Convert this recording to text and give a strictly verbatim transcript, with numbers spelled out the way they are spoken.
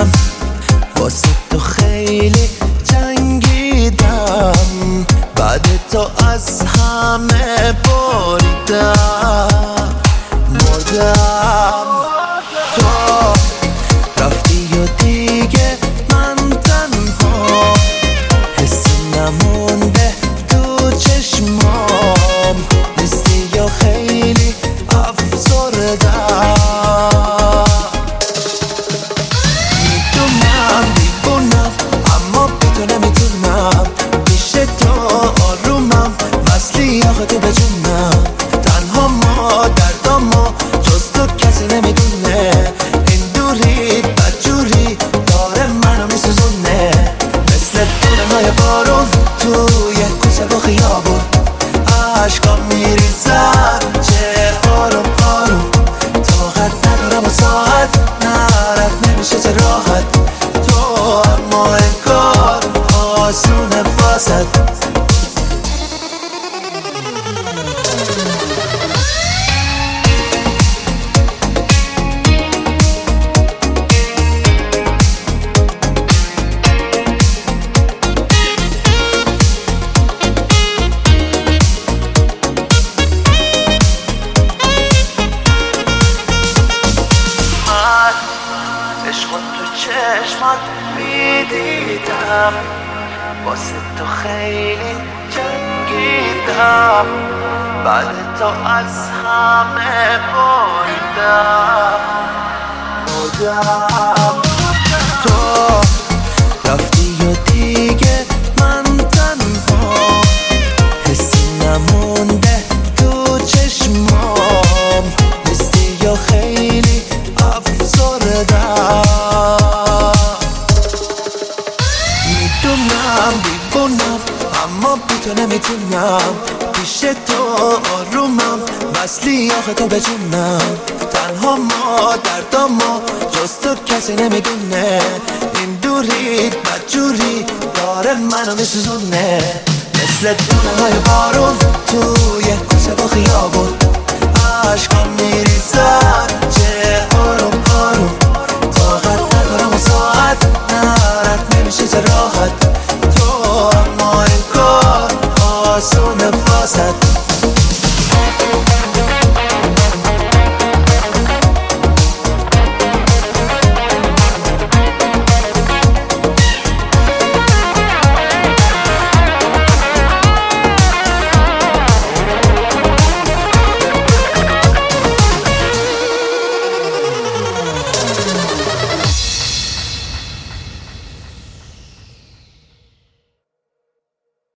دیدم، واسه تو خیلی جنگیدم، بعد تو از همه بریدم، مردم. تو رفتی و دیگه من تنها، حسی نمونده تو چشمام، نیستی یا خیلی افسردم. میدونم دیوونم اما بی تو نمیتونم، پیش تو آرومم وصلی آخه تو به جونم. تنها ما دردامو جز تو کسی نمیدونه، این دوری بدجوری داره منو میسوزونه، مثل دونه های بارون توی کوچه و خیابون. عشقام میریزن چه آروم آروم، طاقت ندارم و ساعت نرد نمیشه چه راحت. تو اما انگار آسونه واسد. عشق تو چشمات میدیدم، واسه تو خیلی جنگیدم، بعد تو از همه بریدم، مردم. تو رفتی و دیگه من تنها، حسی نمونده تو چشمام، نیستی یا خیلی افسردم. میدونم دیوونم اما بی تو نمیتونم، پیش تو آرومم وصلی آخه تو به جونم. تنها ما دردامو جز تو کسی نمیدونه، این دوری بدجوری داره منو میسوزونه، مثل دونه های بارون توی کوچه و خیابون. عشقام میریزن چه آروم